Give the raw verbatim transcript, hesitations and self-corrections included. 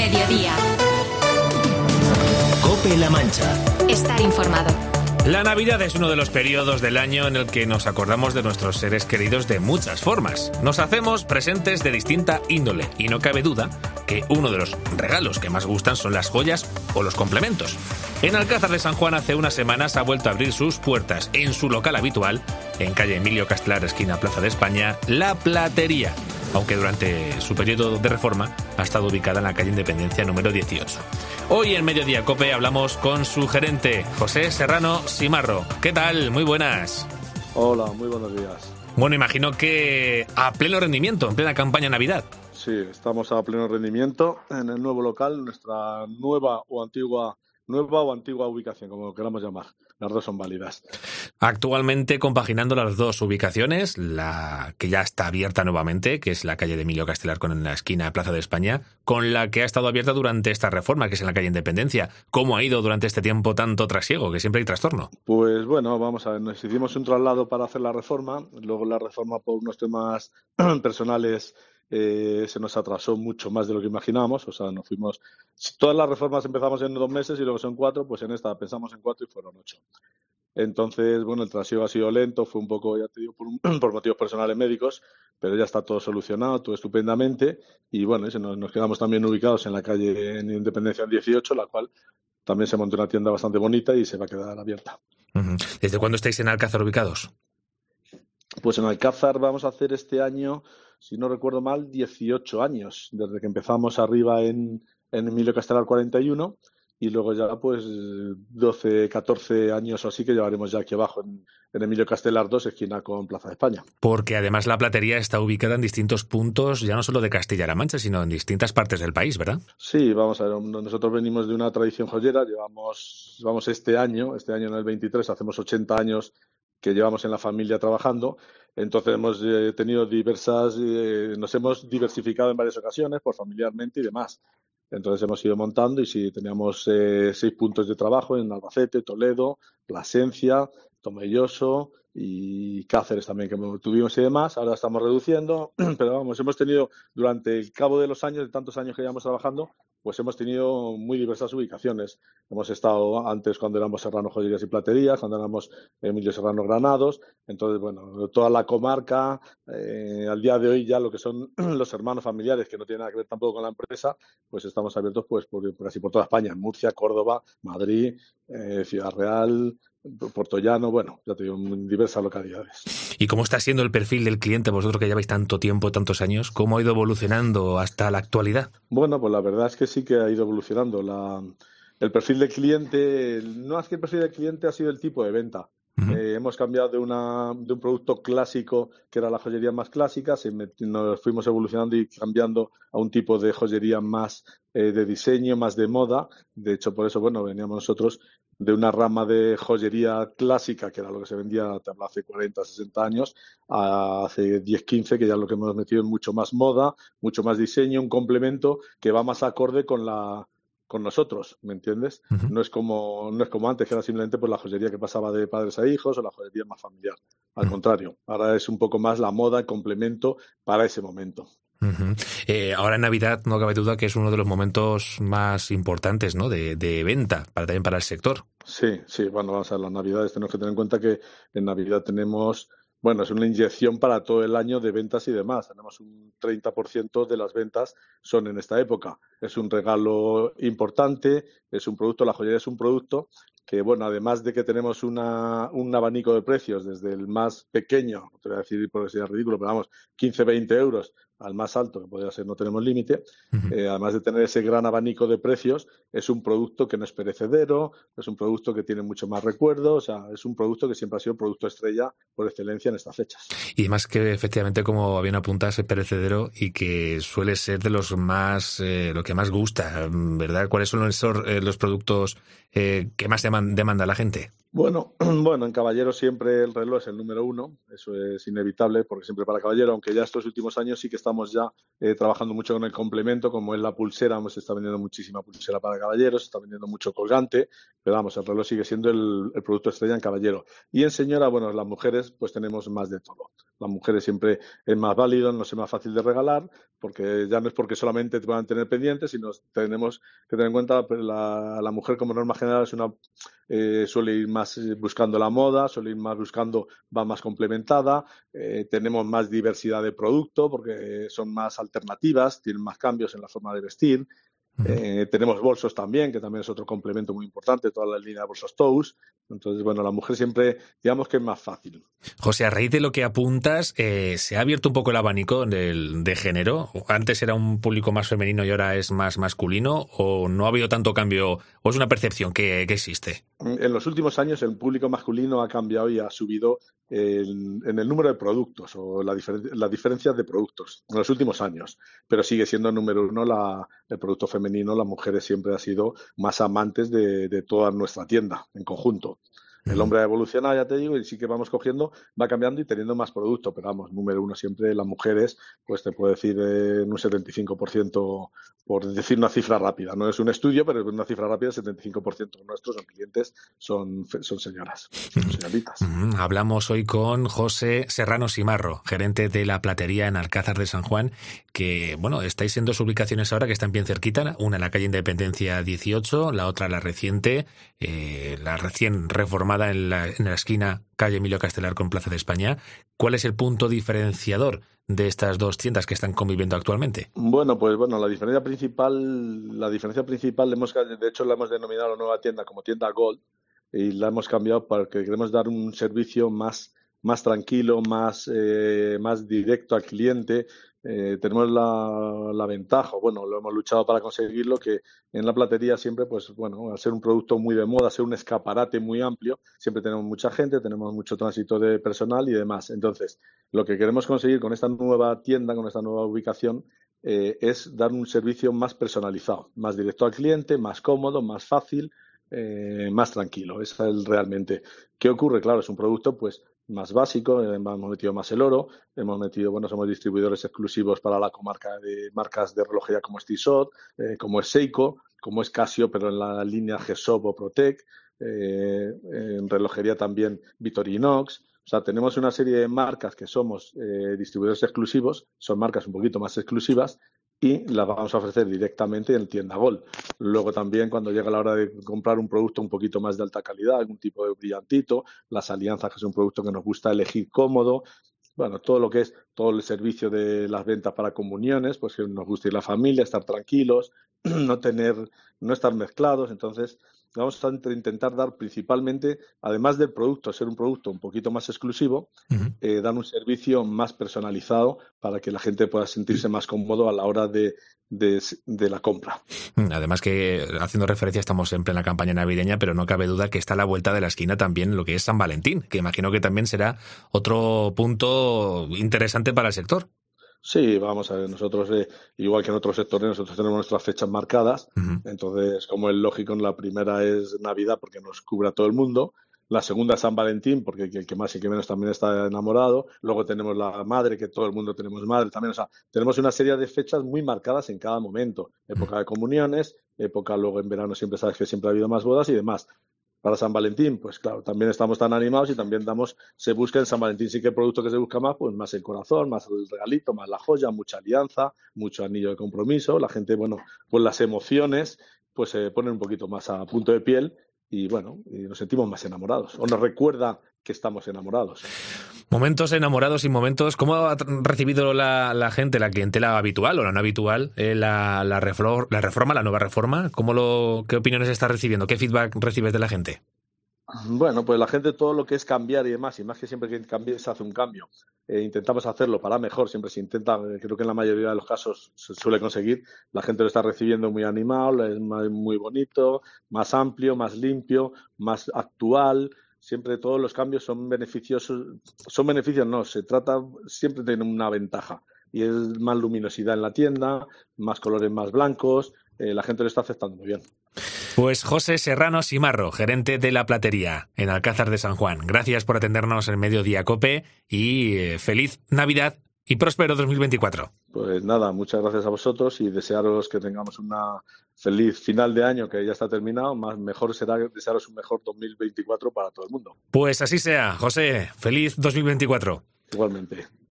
mediodía. COPE-La Mancha. Estar informado. La Navidad es uno de los periodos del año en el que nos acordamos de nuestros seres queridos de muchas formas. Nos hacemos presentes de distinta índole y no cabe duda que uno de los regalos que más gustan son las joyas o los complementos. En Alcázar de San Juan hace unas semanas ha vuelto a abrir sus puertas en su local habitual, en calle Emilio Castelar, esquina Plaza de España, La Platería, aunque durante su periodo de reforma ha estado ubicada en la calle Independencia número dieciocho. Hoy en Mediodía Cope hablamos con su gerente, José Serrano Simarro. ¿Qué tal? Muy buenas. Hola, muy buenos días. Bueno, imagino que a pleno rendimiento, en plena campaña Navidad. Sí, estamos a pleno rendimiento en el nuevo local, nuestra nueva o antigua nueva o antigua ubicación, como lo queramos llamar. Las dos son válidas. Actualmente compaginando las dos ubicaciones, la que ya está abierta nuevamente, que es la calle de Emilio Castelar con la esquina de Plaza de España, con la que ha estado abierta durante esta reforma, que es en la calle Independencia. ¿Cómo ha ido durante este tiempo tanto trasiego, que siempre hay trastorno? Pues bueno, vamos a ver, nos hicimos un traslado para hacer la reforma, luego la reforma por unos temas personales Eh, se nos atrasó mucho más de lo que imaginábamos, o sea, nos fuimos, si todas las reformas empezamos en dos meses y luego son cuatro, pues en esta pensamos en cuatro y fueron ocho. Entonces, bueno, el trasiego ha sido lento, fue un poco, ya te digo, por, un, por motivos personales médicos, pero ya está todo solucionado, todo estupendamente, y bueno, ese, nos, nos quedamos también ubicados en la calle en Independencia dieciocho, la cual también se montó una tienda bastante bonita y se va a quedar abierta. Uh-huh. ¿Desde cuándo estáis en Alcázar ubicados? Pues en Alcázar vamos a hacer este año, si no recuerdo mal, dieciocho años, desde que empezamos arriba en, en Emilio Castelar cuarenta y uno, y luego ya pues doce, catorce años o así que llevaremos ya aquí abajo en, en Emilio Castelar dos, esquina con Plaza de España. Porque además la platería está ubicada en distintos puntos, ya no solo de Castilla-La Mancha, sino en distintas partes del país, ¿verdad? Sí, vamos a ver, nosotros venimos de una tradición joyera, llevamos, vamos este año, este año en el veintitrés, hacemos ochenta años que llevamos en la familia trabajando, entonces hemos eh, tenido diversas, eh, nos hemos diversificado en varias ocasiones, por familiarmente y demás. Entonces hemos ido montando y sí, teníamos eh, seis puntos de trabajo en Albacete, Toledo, Plasencia, Tomelloso y Cáceres también que tuvimos y demás. Ahora estamos reduciendo, pero vamos, hemos tenido durante el cabo de los años, de tantos años que llevamos trabajando, pues hemos tenido muy diversas ubicaciones. Hemos estado antes cuando éramos Serrano Joyerías y Platerías, cuando éramos Emilio Serrano Granados. Entonces, bueno, toda la comarca, eh, al día de hoy ya lo que son los hermanos familiares, que no tienen nada que ver tampoco con la empresa, pues estamos abiertos pues por, por casi por toda España, en Murcia, Córdoba, Madrid, eh, Ciudad Real, Puertollano, bueno, ya te digo, en diversas localidades. ¿Y cómo está siendo el perfil del cliente, vosotros que lleváis tanto tiempo, tantos años? ¿Cómo ha ido evolucionando hasta la actualidad? Bueno, pues la verdad es que sí que ha ido evolucionando. La, el perfil del cliente, no es que el perfil del cliente ha sido el tipo de venta. Uh-huh. Eh, hemos cambiado de, una, de un producto clásico, que era la joyería más clásica, se met, nos fuimos evolucionando y cambiando a un tipo de joyería más eh, de diseño, más de moda. De hecho, por eso, bueno, veníamos nosotros de una rama de joyería clásica, que era lo que se vendía hace cuarenta, sesenta años, a hace diez, quince, que ya lo que hemos metido en mucho más moda, mucho más diseño, un complemento que va más acorde con la con nosotros, ¿me entiendes? Uh-huh. No es como no es como antes, que era simplemente pues la joyería que pasaba de padres a hijos o la joyería más familiar. Al uh-huh. contrario, ahora es un poco más la moda, el complemento para ese momento. Uh-huh. Eh, ahora en Navidad no cabe duda que es uno de los momentos más importantes, ¿no? de, de venta, para, también para el sector. Sí, sí, bueno, vamos a ver, las Navidades tenemos que tener en cuenta que en Navidad tenemos, bueno, es una inyección para todo el año de ventas y demás. Tenemos un treinta por ciento de las ventas son en esta época. Es un regalo importante, es un producto, la joyería es un producto que, bueno, además de que tenemos una, un abanico de precios desde el más pequeño, no te voy a decir por que sea ridículo, pero vamos, quince, veinte euros, al más alto, que podría ser no tenemos límite, uh-huh. eh, además de tener ese gran abanico de precios, es un producto que no es perecedero, es un producto que tiene mucho más recuerdo, o sea, es un producto que siempre ha sido producto estrella por excelencia en estas fechas. Y más que efectivamente, como bien apuntas, es perecedero y que suele ser de los más, eh, lo que más gusta, ¿verdad? ¿Cuáles son esos, eh, los productos eh, que más deman- demanda la gente? Bueno, bueno, en caballero siempre el reloj es el número uno, eso es inevitable, porque siempre para caballero, aunque ya estos últimos años sí que estamos ya eh, trabajando mucho con el complemento, como es la pulsera, hemos está vendiendo muchísima pulsera para caballeros, se está vendiendo mucho colgante, pero vamos, el reloj sigue siendo el, el producto estrella en caballero. Y en señora, bueno, las mujeres pues tenemos más de todo. Las mujeres siempre es más válido, no es más fácil de regalar, porque ya no es porque solamente te puedan tener pendientes, sino tenemos que tener en cuenta pues, la, la mujer como norma general es una eh, suele ir más buscando la moda, suele ir más buscando, va más complementada, eh, tenemos más diversidad de producto porque son más alternativas, tienen más cambios en la forma de vestir. Uh-huh. Eh, tenemos bolsos también, que también es otro complemento muy importante, toda la línea de bolsos Tous. Entonces, bueno, la mujer siempre, digamos que es más fácil. José, a raíz de lo que apuntas, eh, ¿se ha abierto un poco el abanico del, de género? ¿Antes era un público más femenino y ahora es más masculino? ¿O no ha habido tanto cambio? ¿O es una percepción que, que existe? En los últimos años el público masculino ha cambiado y ha subido en, en el número de productos o la diferen- las diferencias de productos en los últimos años, pero sigue siendo número uno la, el producto femenino. Las mujeres siempre han sido más amantes de, de toda nuestra tienda en conjunto. El Uh-huh. hombre ha evolucionado, ya te digo, y sí que vamos cogiendo, va cambiando y teniendo más producto, pero vamos, número uno siempre las mujeres, pues te puedo decir eh, en un setenta y cinco por ciento, por decir una cifra rápida. No es un estudio, pero es una cifra rápida, el setenta y cinco por ciento de nuestros son clientes, son, son señoras, son señoritas. Uh-huh. Hablamos hoy con José Serrano Simarro, gerente de la platería en Alcázar de San Juan, que, bueno, estáis en dos ubicaciones ahora que están bien cerquita, una en la calle Independencia dieciocho, la otra la reciente, eh, la recién reformada en la, en la esquina calle Emilio Castelar con Plaza de España. ¿Cuál es el punto diferenciador de estas dos tiendas que están conviviendo actualmente? Bueno, pues bueno, la diferencia principal, la diferencia principal, hemos, de hecho la hemos denominado la nueva tienda como tienda Gold y la hemos cambiado porque queremos dar un servicio más, más tranquilo, más, eh, más directo al cliente. Eh, tenemos la, la ventaja, bueno, lo hemos luchado para conseguirlo, que en la platería siempre, pues bueno, al ser un producto muy de moda, ser un escaparate muy amplio, siempre tenemos mucha gente, tenemos mucho tránsito de personal y demás. Entonces, lo que queremos conseguir con esta nueva tienda, con esta nueva ubicación, eh, es dar un servicio más personalizado, más directo al cliente, más cómodo, más fácil, eh, más tranquilo. Ese es el realmente. ¿Qué ocurre? Claro, es un producto pues más básico, eh, hemos metido más el oro, hemos metido, bueno, somos distribuidores exclusivos para la comarca de marcas de relojería como es Tissot, eh, como es Seiko, como es Casio, pero en la línea G S O P o Protec, eh, en relojería también Victorinox. O sea, tenemos una serie de marcas que somos eh, distribuidores exclusivos, son marcas un poquito más exclusivas y las vamos a ofrecer directamente en tienda Gold. Luego también cuando llega la hora de comprar un producto un poquito más de alta calidad, algún tipo de brillantito, las alianzas, que es un producto que nos gusta elegir cómodo, bueno, todo lo que es todo el servicio de las ventas para comuniones, pues que nos gusta ir la familia, estar tranquilos, no tener, no estar mezclados. Entonces, vamos a intentar dar principalmente, además del producto, ser un producto un poquito más exclusivo, Uh-huh. eh, dar un servicio más personalizado para que la gente pueda sentirse más cómodo a la hora de, de, de la compra. Además que, haciendo referencia, estamos en plena campaña navideña, pero no cabe duda que está a la vuelta de la esquina también lo que es San Valentín, que imagino que también será otro punto interesante para el sector. Sí, vamos a ver, nosotros, eh, igual que en otros sectores, nosotros tenemos nuestras fechas marcadas. Uh-huh. Entonces, como es lógico, la primera es Navidad porque nos cubre a todo el mundo. La segunda es San Valentín, porque el que más y el que menos también está enamorado. Luego tenemos la madre, que todo el mundo tenemos madre también. O sea, tenemos una serie de fechas muy marcadas en cada momento. Época de comuniones, época luego en verano siempre sabes que siempre ha habido más bodas y demás. Para San Valentín, pues claro, también estamos tan animados y también damos, se busca en San Valentín, sí que el producto que se busca más, pues más el corazón, más el regalito, más la joya, mucha alianza, mucho anillo de compromiso. La gente, bueno, pues las emociones, pues se ponen un poquito más a punto de piel y bueno, y nos sentimos más enamorados o nos recuerda que estamos enamorados. Momentos enamorados y momentos. ¿Cómo ha recibido la, la gente, la clientela habitual o la no habitual, eh, la, la, reflor, la reforma, la nueva reforma? ¿Cómo lo, ¿Qué opiniones estás recibiendo? ¿Qué feedback recibes de la gente? Bueno, pues la gente todo lo que es cambiar y demás, y más que siempre que cambie, se hace un cambio. Eh, intentamos hacerlo para mejor, siempre se intenta, creo que en la mayoría de los casos se suele conseguir. La gente lo está recibiendo muy animado, es muy bonito, más amplio, más limpio, más actual. Siempre todos los cambios son beneficiosos, son beneficios, no, se trata, siempre tiene una ventaja. Y es más luminosidad en la tienda, más colores más blancos, eh, la gente lo está aceptando muy bien. Pues José Serrano Simarro, gerente de La Platería en Alcázar de San Juan. Gracias por atendernos en Mediodía COPE y eh, feliz Navidad y próspero dos mil veinticuatro. Pues nada, muchas gracias a vosotros y desearos que tengamos una feliz final de año que ya está terminado. Más mejor será desearos un mejor dos mil veinticuatro para todo el mundo. Pues así sea, José. Feliz dos mil veinticuatro. Igualmente.